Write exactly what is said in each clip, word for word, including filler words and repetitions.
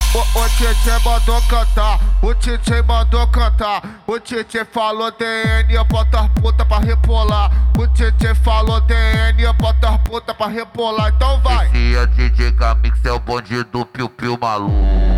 O, o Tchê mandou cantar, o Tchê mandou cantar. O Tchê falou D N, bota as puta pra repolar. O Tchê falou D N, bota as puta pra repolar. Então vai. Esse é D J Camix, é o bonde do Piu Piu maluco.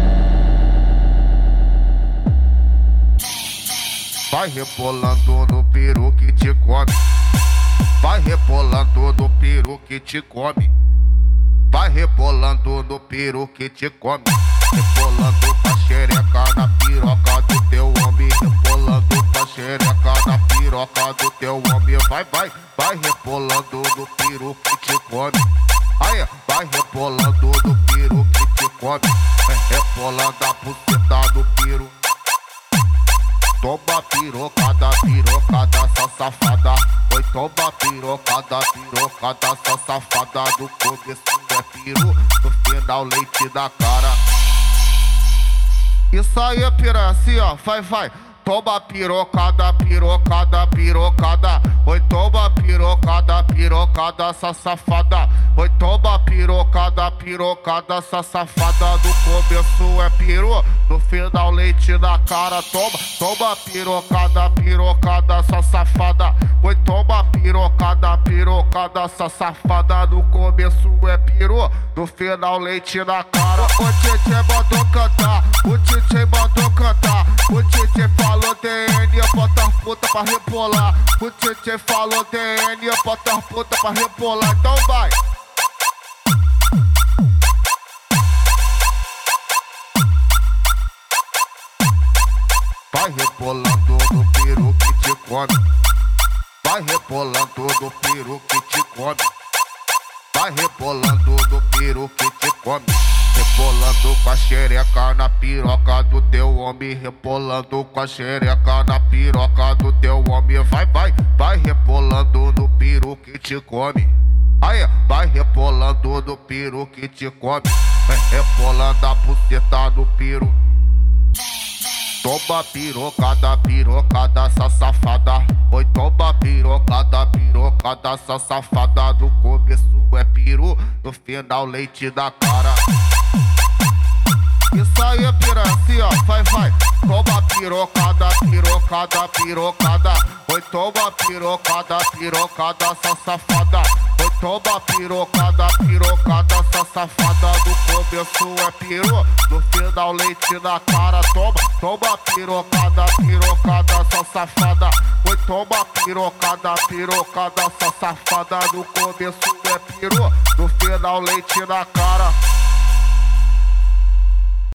Vai rebolando no peru que te come. Vai rebolando no peru que te come. Vai rebolando no peru que te come. Rebolando com a xereca na piroca do teu homem. Rebolando com a xereca na piroca do teu homem. Vai, vai, vai rebolando no peru que te come. Aí, vai rebolando no peru que te come. Rebolando a buceta do peru. Toma pirocada, pirocada, só safada. Oi, toma pirocada, pirocada, só safada. No começo é piru, no final leite da cara. Isso aí, piranha, assim ó, vai, vai. Toma pirocada, pirocada, pirocada. Oi, toma pirocada, pirocada, só safada. Oi, toma pirocada, pirocada, só safada. No começo é piru, no final leite na cara. Toma, toma pirocada, pirocada, só safada. Oi, toma pirocada, pirocada, só safada. No começo é piru, no final leite na cara. O Tchê mandou cantar, o Tchê mandou cantar. O Tchê falou D N, bota as puta pra repolar. O Tchê falou D N, bota as puta pra repolar. Então vai. Vai rebolando no peru que te come. Vai rebolando no peru que te come. Vai rebolando no peru que te come. Rebolando com a xereca na piroca do teu homem. Rebolando com a xereca na piroca do teu homem. Vai, vai, vai rebolando no peru que te come. Aí, vai rebolando no peru que te come. Vai rebolando a buceta do peru. Toma pirocada, pirocada, só safada. Oi, toma pirocada, pirocada, só safada. No começo é piru, no final leite da cara. Isso aí, piranha, assim ó, vai, vai. Toma pirocada, pirocada, pirocada. Oi, toma pirocada, pirocada, só safada. Oi, toma pirocada, pirocada, só safada. No começo é piru, no final leite na cara. Toma, toma pirocada, pirocada, só safada. Oi, toma pirocada, pirocada, só safada. No começo é piru, no final leite na cara.